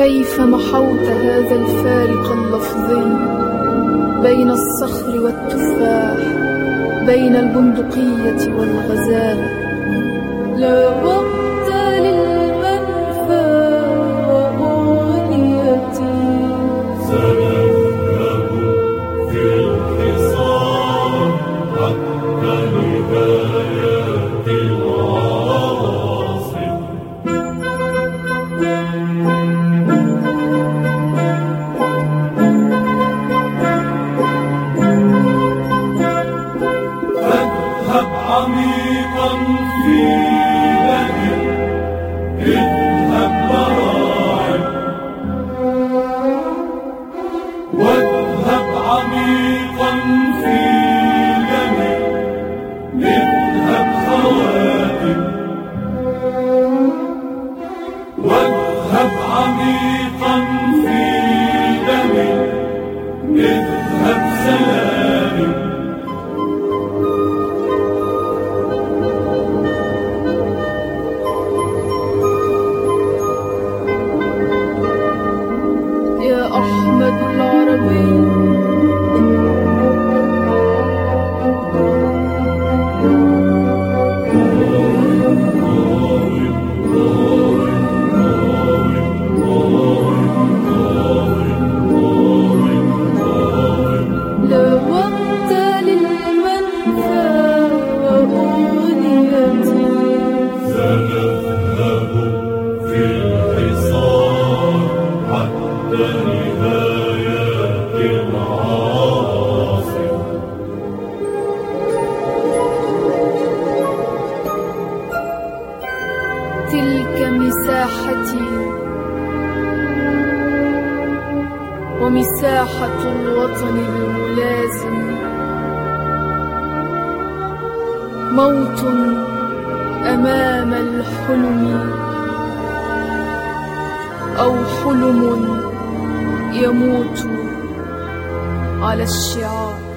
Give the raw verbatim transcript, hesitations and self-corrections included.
كيف محوت هذا الفارق اللفظي بين الصخر والتفاح، بين البندقية والغزالة. لا وقت للمنفى وأغنيتي، سنذهب في الحصار حتى نهاية العواصف. اذهب عميقا في دمي، اذهب براعم، واذهب عميقا في دمي، اذهب خواتم، واذهب عميقا في دمي، اذهب سلامي. يا أحمد العربي، لا وقت للمنفى وأغنيتي، سنذهب في الحصار حتى نهاية العواصف. تلك مساحتي ومساحة الوطن الملازم، موت أمام الحلم أو حلم يموت على الشعار.